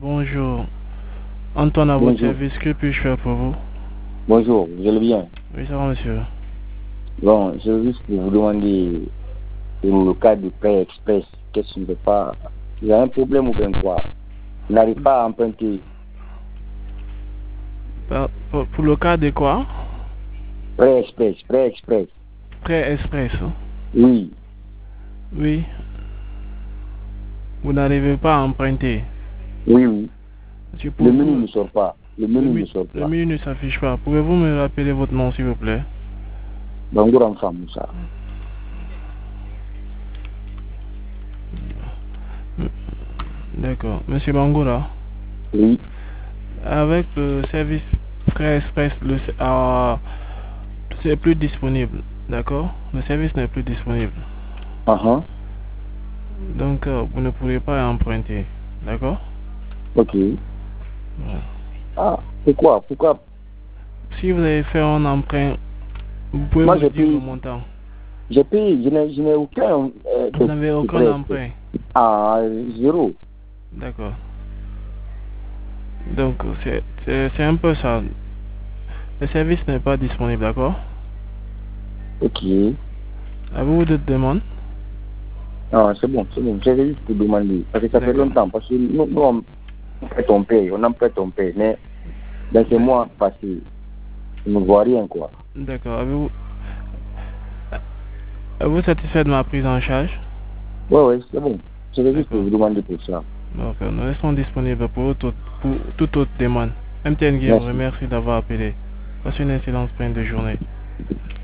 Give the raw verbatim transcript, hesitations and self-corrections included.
Bonjour. Antoine à votre Bonjour. service, que puis-je faire pour vous? Bonjour, vous allez bien? Oui, ça va, monsieur. Bon, je veux juste vous demander, pour le cas du prêt express, qu'est-ce qu'il ne fait pas? Il y a un problème ou bien quoi? Il n'arrive pas à emprunter. Bah, Pour, pour le cas de quoi? Prêt express, prêt express. Prêt express. Hein? Oui, Oui. Vous n'arrivez pas à emprunter. oui, oui. Monsieur, Le pouvez-vous menu me- ne sort pas. Le Le, menu ne mi- sort le pas. menu ne s'affiche pas. Pouvez-vous me rappeler votre nom, s'il vous plaît? Bangour Enfant Moussa. D'accord. Monsieur Bangoura, Oui. avec le service Prêt express, le, euh, c'est plus disponible. D'accord? Le service n'est plus disponible. Uh-huh. Donc, euh, vous ne pourrez pas emprunter. D'accord? Ok. Voilà. Ah, pourquoi? Pourquoi? Si vous avez fait un emprunt, vous pouvez Moi, me j'ai dire le payé, montant. j'ai payé, je n'ai je n'ai aucun euh, Vous de, n'avez de aucun prêt express. emprunt. Ah, zéro. D'accord. Donc, c'est c'est- c'est un peu ça. Le service n'est pas disponible, d'accord? Ok. Avez-vous d'autres demandes? Ah, c'est bon, c'est bon. J'avais juste pour demander. Parce que ça fait D'accord. longtemps. Parce que nous, nous on prête ton père, on en prête ton père. Mais dans ces mois passés, on ne voit rien, quoi. D'accord. Avez-vous Êtes-vous satisfait de ma prise en charge? Ouais, ouais, c'est bon. J'avais juste pour D'accord. vous demander pour ça. D'accord. Nous restons disponibles pour, tout- pour toute autre demande. M T N G vous Merci. remercie d'avoir appelé. Passez une excellente fin de journée.